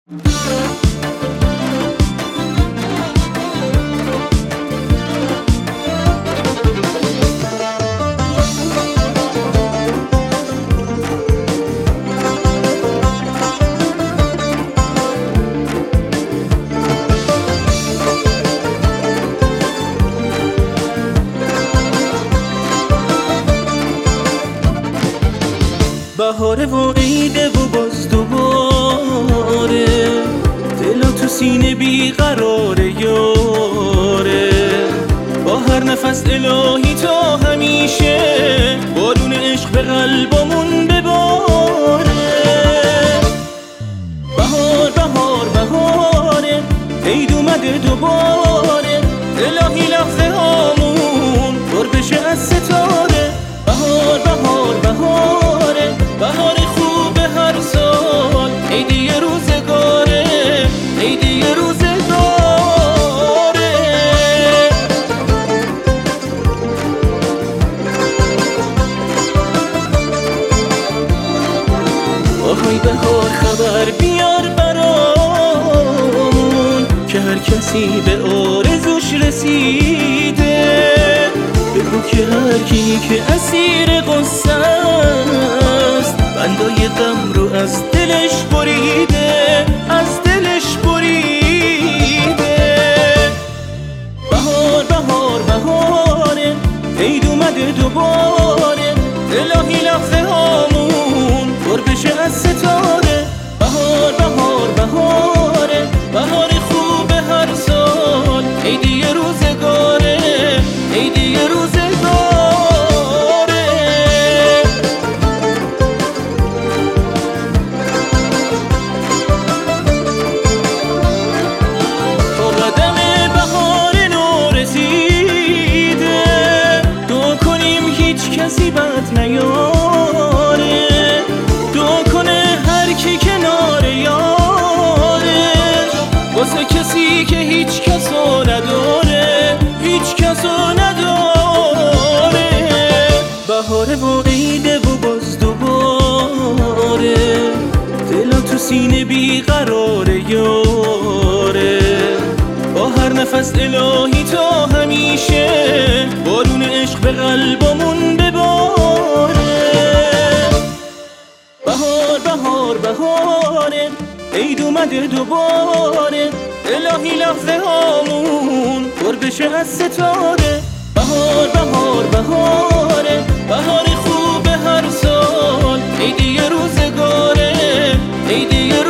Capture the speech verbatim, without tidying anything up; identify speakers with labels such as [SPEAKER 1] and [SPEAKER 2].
[SPEAKER 1] بهاره و عیده و باز دوباره، دلا تو سینه بیقراره یاره. با هر نفس الهی تا همیشه بارون عشق به قلبمون بباره. بهار بهار بهاره، عید اومده دوباره، الهی لحظه هامون پر بشه از ستاره. بهار بهار بهاره، بهار خوب هر سال، عید یه روزگاره، عید یه روزگاره. آهای بهار خبر بیار برامون که هر کسی به آرزوش رسیده. بگو که هر کی که اسیر قصه است بندای غم رو از دلش بریده، از دلش بریده. بهار بهار بهاره، عید اومده دوباره، الهی لحظه هامون پر بشه از ستاره. بهار بهار بهاره، بهار خوب هر سال، عید یه روزگاره، عید یه روزگاره. تا قدم بهار نو رسیده، دعا کنیم هیچ کسی بد نیاره. دعا کنه هر کی کنار یارش، واسه کسی که هیچ کسو نداره، هیچ کسو نداره. بهاره و عیده و باز دوباره، دلا تو سینه بیقراره یاره. با هر نفس الهی تا همیشه بارون عشق به قلبمون بباره. بهار بهار بهاره، عید اومده دوباره، الهی لحظه هامون پر بشه از ستاره. بهار بهار بهاره، بهار خوب هر سال، عید یه روزگاره، عید یه